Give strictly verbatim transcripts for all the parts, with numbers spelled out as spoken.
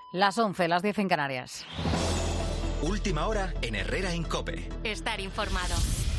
Las once, las diez en Canarias. Última hora en Herrera en COPE. Estar informado.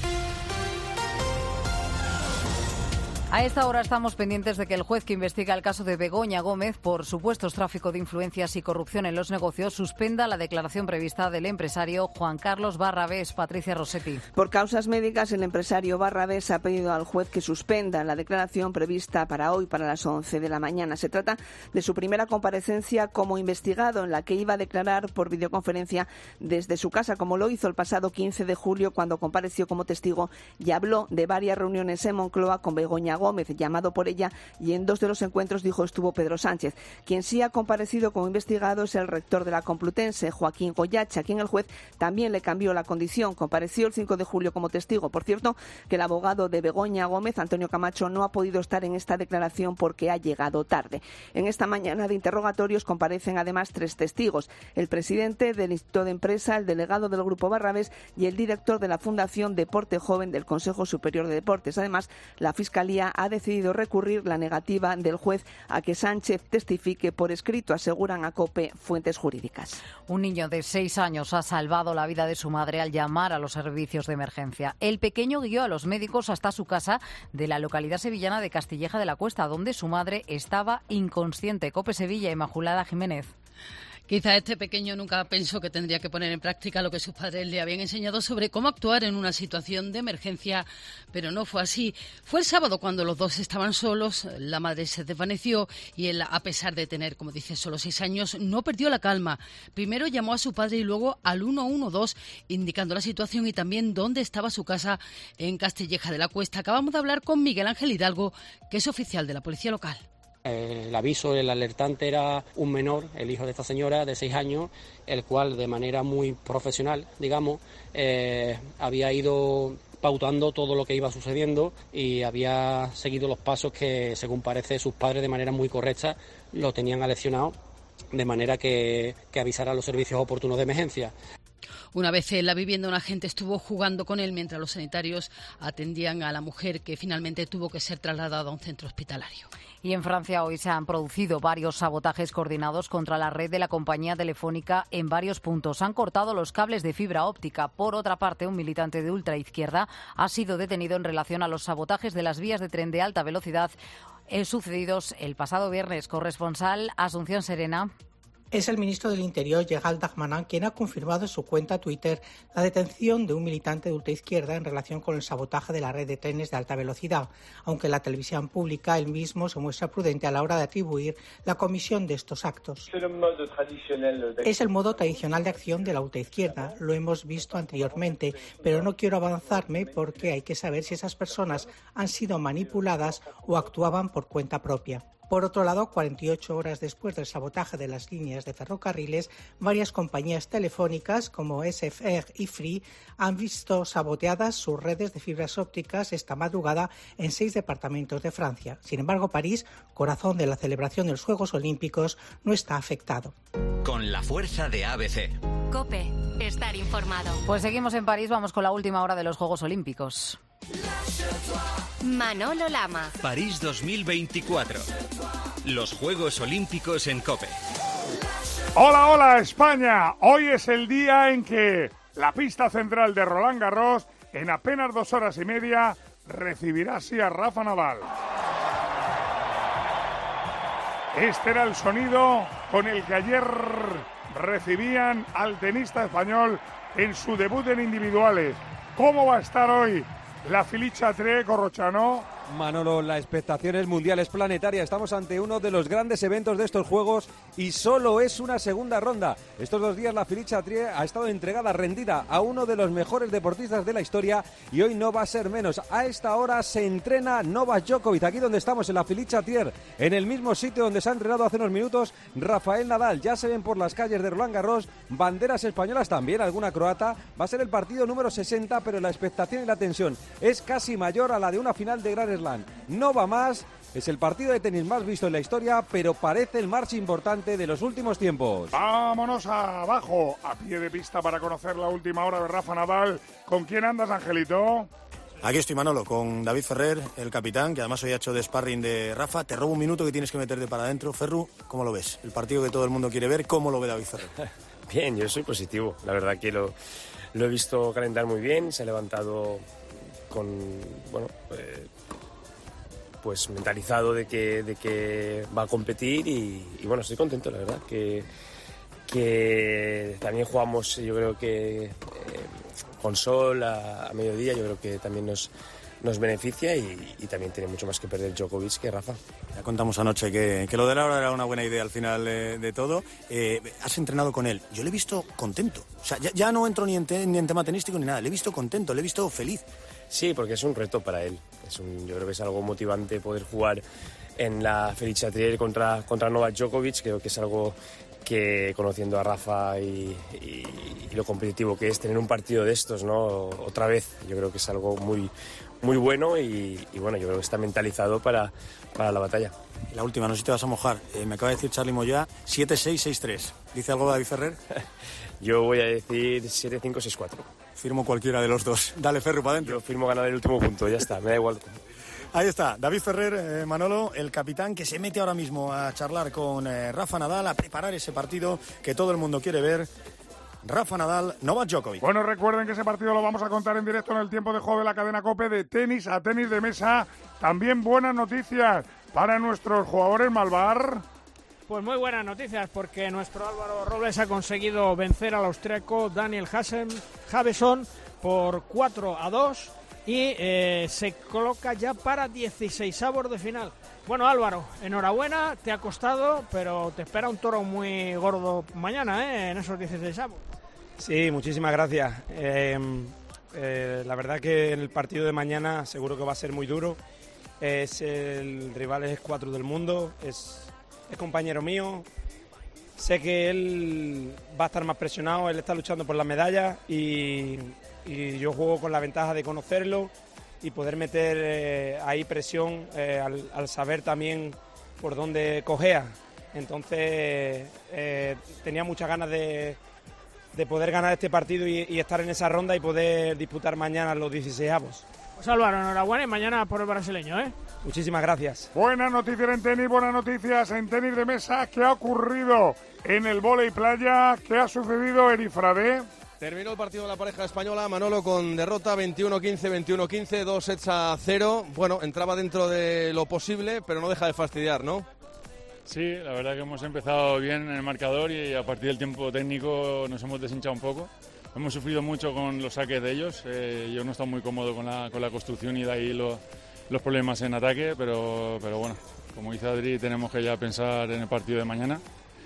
A esta hora estamos pendientes de que el juez que investiga el caso de Begoña Gómez por supuestos tráfico de influencias y corrupción en los negocios suspenda la declaración prevista del empresario Juan Carlos Barrabés. Patricia Rossetti. Por causas médicas, el empresario Barrabés ha pedido al juez que suspenda la declaración prevista para hoy, para las once de la mañana. Se trata de su primera comparecencia como investigado, en la que iba a declarar por videoconferencia desde su casa, como lo hizo el pasado quince de julio, cuando compareció como testigo y habló de varias reuniones en Moncloa con Begoña Gómez, llamado por ella, y en dos de los encuentros, dijo, estuvo Pedro Sánchez. Quien sí ha comparecido como investigado es el rector de la Complutense, Joaquín Goyache, a quien el juez también le cambió la condición. Compareció el cinco de julio como testigo. Por cierto, que el abogado de Begoña Gómez, Antonio Camacho, no ha podido estar en esta declaración porque ha llegado tarde. En esta mañana de interrogatorios comparecen además tres testigos: el presidente del Instituto de Empresa, el delegado del Grupo Barrabés y el director de la Fundación Deporte Joven del Consejo Superior de Deportes. Además, la Fiscalía ha decidido recurrir la negativa del juez a que Sánchez testifique por escrito, aseguran a COPE fuentes jurídicas. Un niño de seis años ha salvado la vida de su madre al llamar a los servicios de emergencia. El pequeño guió a los médicos hasta su casa de la localidad sevillana de Castilleja de la Cuesta, donde su madre estaba inconsciente. COPE Sevilla, Inmaculada Jiménez. Quizá este pequeño nunca pensó que tendría que poner en práctica lo que sus padres le habían enseñado sobre cómo actuar en una situación de emergencia, pero no fue así. Fue el sábado cuando los dos estaban solos, la madre se desvaneció y él, a pesar de tener, como dice, solo seis años, no perdió la calma. Primero llamó a su padre y luego al uno uno dos, indicando la situación y también dónde estaba su casa en Castilleja de la Cuesta. Acabamos de hablar con Miguel Ángel Hidalgo, que es oficial de la policía local. El aviso, el alertante era un menor, el hijo de esta señora de seis años, el cual de manera muy profesional, digamos, eh, había ido pautando todo lo que iba sucediendo y había seguido los pasos que, según parece, sus padres de manera muy correcta lo tenían aleccionado, de manera que, que avisara a los servicios oportunos de emergencia. Una vez en la vivienda, un agente estuvo jugando con él mientras los sanitarios atendían a la mujer, que finalmente tuvo que ser trasladada a un centro hospitalario. Y en Francia hoy se han producido varios sabotajes coordinados contra la red de la compañía telefónica en varios puntos. Han cortado los cables de fibra óptica. Por otra parte, un militante de ultraizquierda ha sido detenido en relación a los sabotajes de las vías de tren de alta velocidad eh, sucedidos el pasado viernes. Corresponsal Asunción Serena. Es el ministro del Interior, Gérald Darmanin, quien ha confirmado en su cuenta Twitter la detención de un militante de ultraizquierda en relación con el sabotaje de la red de trenes de alta velocidad, aunque en la televisión pública él mismo se muestra prudente a la hora de atribuir la comisión de estos actos. Es el modo tradicional de acción de la ultraizquierda, lo hemos visto anteriormente, pero no quiero avanzarme porque hay que saber si esas personas han sido manipuladas o actuaban por cuenta propia. Por otro lado, cuarenta y ocho horas después del sabotaje de las líneas de ferrocarriles, varias compañías telefónicas como S F R y Free han visto saboteadas sus redes de fibras ópticas esta madrugada en seis departamentos de Francia. Sin embargo, París, corazón de la celebración de los Juegos Olímpicos, no está afectado. Con la fuerza de A B C. COPE, estar informado. Pues seguimos en París, vamos con la última hora de los Juegos Olímpicos. Manolo Lama. París dos mil veinticuatro. Los Juegos Olímpicos en COPE. Hola, hola España. Hoy es el día en que la pista central de Roland Garros, en apenas dos horas y media, recibirá así a Rafa Nadal. Este era el sonido con el que ayer recibían al tenista español en su debut en individuales. ¿Cómo va a estar hoy la Felicia Tre, Corrochano? Manolo, la expectación es mundial, es planetaria. Estamos ante uno de los grandes eventos de estos Juegos y solo es una segunda ronda. Estos dos días la Felicia Tre ha estado entregada, rendida a uno de los mejores deportistas de la historia y hoy no va a ser menos. A esta hora se entrena Novak Djokovic, aquí donde estamos en la Felicia Tre, en el mismo sitio donde se ha entrenado hace unos minutos Rafael Nadal. Ya se ven por las calles de Roland Garros banderas españolas, también alguna croata. Va a ser el partido número sesenta, pero la expectación y la tensión es casi mayor a la de una final de Grand Slam. No va más, es el partido de tenis más visto en la historia, pero parece el más importante de los últimos tiempos. Vámonos abajo, a pie de pista para conocer la última hora de Rafa Nadal. ¿Con quién andas, Angelito? Aquí estoy, Manolo, con David Ferrer, el capitán, que además hoy ha hecho de sparring de Rafa. Te robo un minuto que tienes que meterte para adentro. Ferru, ¿cómo lo ves? El partido que todo el mundo quiere ver, ¿cómo lo ve David Ferrer? Bien, yo soy positivo. La verdad que lo, lo he visto calentar muy bien. Se ha levantado con, bueno, eh, pues mentalizado de que, de que va a competir y, y bueno, estoy contento, la verdad. Que, que también jugamos, yo creo que... Eh, con sol a, a mediodía, yo creo que también nos, nos beneficia y, y también tiene mucho más que perder Djokovic que Rafa. Ya contamos anoche que, que lo de Laura era una buena idea al final eh, de todo. Eh, has entrenado con él. Yo le he visto contento. O sea, ya, ya no entro ni en, te, ni en tema tenístico ni nada. Le he visto contento, le he visto feliz. Sí, porque es un reto para él. Es un, yo creo que es algo motivante poder jugar en la Felicia Trier contra, contra Novak Djokovic. Creo que es algo que, conociendo a Rafa y, y, y lo competitivo que es tener un partido de estos, ¿no? Otra vez, yo creo que es algo muy, muy bueno y, y bueno, yo creo que está mentalizado para, para la batalla. La última, no sé si te vas a mojar. Eh, me acaba de decir Charly Moyá, siete seis seis tres. ¿Dice algo David Ferrer? Yo voy a decir siete cinco seis cuatro. Firmo cualquiera de los dos. Dale, Ferru, para adentro. Yo firmo ganar el último punto, ya está, me da igual. Ahí está, David Ferrer, eh, Manolo, el capitán que se mete ahora mismo a charlar con eh, Rafa Nadal, a preparar ese partido que todo el mundo quiere ver. Rafa Nadal, Novak Djokovic. Bueno, recuerden que ese partido lo vamos a contar en directo en el tiempo de juego de la cadena COPE, de tenis a tenis de mesa. También buenas noticias para nuestros jugadores, Malvar. Pues muy buenas noticias, porque nuestro Álvaro Robles ha conseguido vencer al austriaco Daniel Javeson por cuatro a dos y eh, se coloca ya para dieciseisavos de final. Bueno, Álvaro, enhorabuena, te ha costado, pero te espera un toro muy gordo mañana, ¿eh? En esos dieciseisavos. Sí, muchísimas gracias. Eh, eh, la verdad que el partido de mañana seguro que va a ser muy duro. Es el rival es cuatro del mundo, es, es compañero mío. Sé que él va a estar más presionado, él está luchando por la medalla y, y yo juego con la ventaja de conocerlo y poder meter eh, ahí presión eh, al, al saber también por dónde cojea. Entonces eh, tenía muchas ganas de, de poder ganar este partido y, y estar en esa ronda y poder disputar mañana los dieciseisavos. Pues Álvaro, enhorabuena y mañana por el brasileño, ¿eh? Muchísimas gracias. Buenas noticias en tenis, buenas noticias en tenis de mesa. ¿Qué ha ocurrido en el vóley playa? ¿Qué ha sucedido, Erifrade? Terminó el partido de la pareja española, Manolo, con derrota veintiuno quince, veintiuno quince, dos sets a cero. Bueno, entraba dentro de lo posible, pero no deja de fastidiar, ¿no? Sí, la verdad que hemos empezado bien en el marcador y a partir del tiempo técnico nos hemos deshinchado un poco. Hemos sufrido mucho con los saques de ellos. Eh, yo no he estado muy cómodo con la, con la construcción y de ahí lo, los problemas en ataque, pero, pero bueno, como dice Adri, tenemos que ya pensar en el partido de mañana.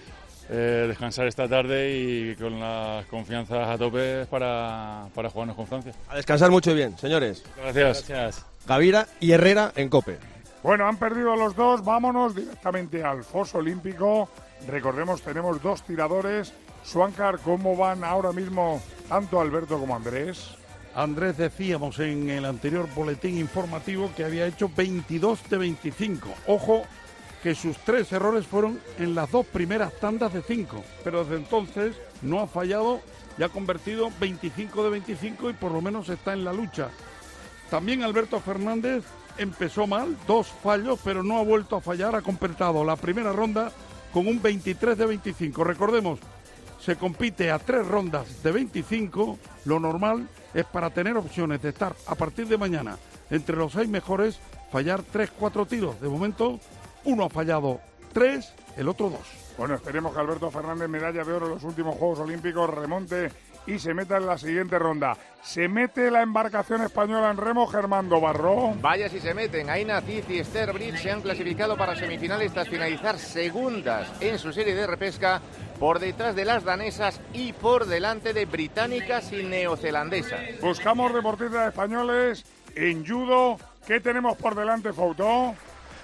Eh, descansar esta tarde y con las confianzas a tope para, para jugarnos con Francia. A descansar mucho y bien, señores. Gracias. Gracias. Gavira y Herrera en COPE. Bueno, han perdido los dos, vámonos directamente al foso olímpico. Recordemos, tenemos dos tiradores. Suáncar, ¿cómo van ahora mismo tanto Alberto como Andrés? Andrés, decíamos en el anterior boletín informativo que había hecho veintidós de veinticinco. Ojo, que sus tres errores fueron en las dos primeras tandas de cinco, pero desde entonces no ha fallado y ha convertido veinticinco de veinticinco y por lo menos está en la lucha. También Alberto Fernández empezó mal, dos fallos, pero no ha vuelto a fallar, ha completado la primera ronda con un veintitrés de veinticinco. Recordemos, se compite a tres rondas de veinticinco, lo normal es para tener opciones de estar a partir de mañana entre los seis mejores, fallar tres, cuatro tiros. De momento, uno ha fallado tres, el otro dos. Bueno, esperemos que Alberto Fernández, medalla de oro en los últimos Juegos Olímpicos, remonte y se meta en la siguiente ronda. Se mete la embarcación española en remo, Germando Barro. Vaya si se meten. Aina Cid y Esther Bridge se han clasificado para semifinales tras finalizar segundas en su serie de repesca, por detrás de las danesas y por delante de británicas y neozelandesas. Buscamos deportistas españoles en judo. ¿Qué tenemos por delante, Foutó?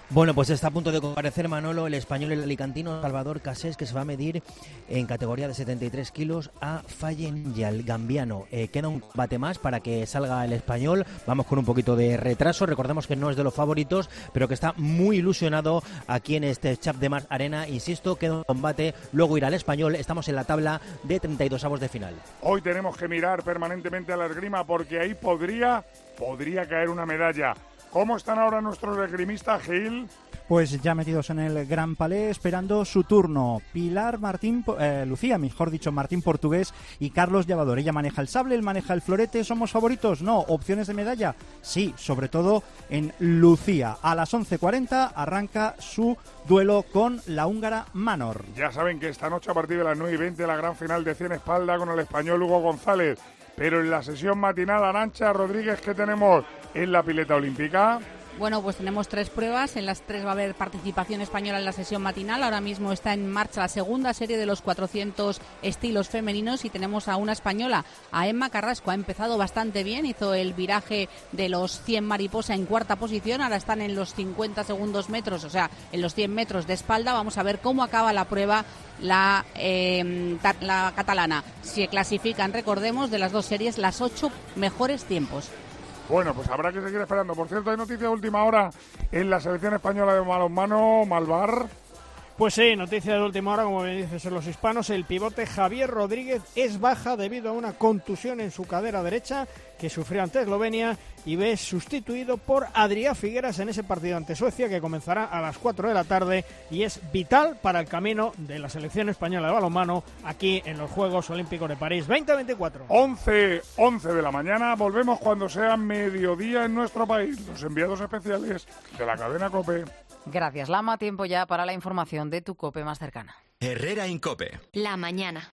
Bueno, pues está a punto de comparecer, Manolo, el español, el alicantino Salvador Casés, que se va a medir en categoría de setenta y tres kilos a Fallenyà, el gambiano. Eh, queda un combate más para que salga el español. Vamos con un poquito de retraso. Recordemos que no es de los favoritos, pero que está muy ilusionado aquí en este Chap de Mar Arena. Insisto, queda un combate, luego irá el español. Estamos en la tabla de treinta y dos avos de final. Hoy tenemos que mirar permanentemente a la esgrima porque ahí podría, podría caer una medalla. ¿Cómo están ahora nuestros esgrimistas, Gil? Pues ya metidos en el Gran Palais esperando su turno. Pilar Martín, eh, Lucía, mejor dicho, Martín Portugués y Carlos Llevador. Ella maneja el sable, él maneja el florete. ¿Somos favoritos? No. ¿Opciones de medalla? Sí, sobre todo en Lucía. A las once cuarenta arranca su duelo con la húngara Manor. Ya saben que esta noche a partir de las nueve y veinte la gran final de cien espalda con el español Hugo González. Pero en la sesión matinal, Arantxa Rodríguez, ¿qué tenemos en la pileta olímpica? Bueno, pues tenemos tres pruebas, en las tres va a haber participación española en la sesión matinal. Ahora mismo está en marcha la segunda serie de los cuatrocientos estilos femeninos y tenemos a una española, a Emma Carrasco. Ha empezado bastante bien, hizo el viraje de los cien mariposa en cuarta posición, ahora están en los cincuenta segundos metros, o sea, en los cien metros de espalda. Vamos a ver cómo acaba la prueba la, eh, la catalana. Se clasifican, recordemos, de las dos series las ocho mejores tiempos. Bueno, pues habrá que seguir esperando. Por cierto, hay noticia de última hora en la selección española de balonmano, Malvar. Pues sí, noticia de última hora, como bien dices, en los hispanos, el pivote Javier Rodríguez es baja debido a una contusión en su cadera derecha que sufrió ante Eslovenia y ve sustituido por Adrià Figueras en ese partido ante Suecia que comenzará a las cuatro de la tarde y es vital para el camino de la selección española de balonmano aquí en los Juegos Olímpicos de París veinte veinticuatro. once, once de la mañana, volvemos cuando sea mediodía en nuestro país. Los enviados especiales de la cadena COPE. Gracias, Lama. Tiempo ya para la información de tu COPE más cercana. Herrera Incope. La mañana.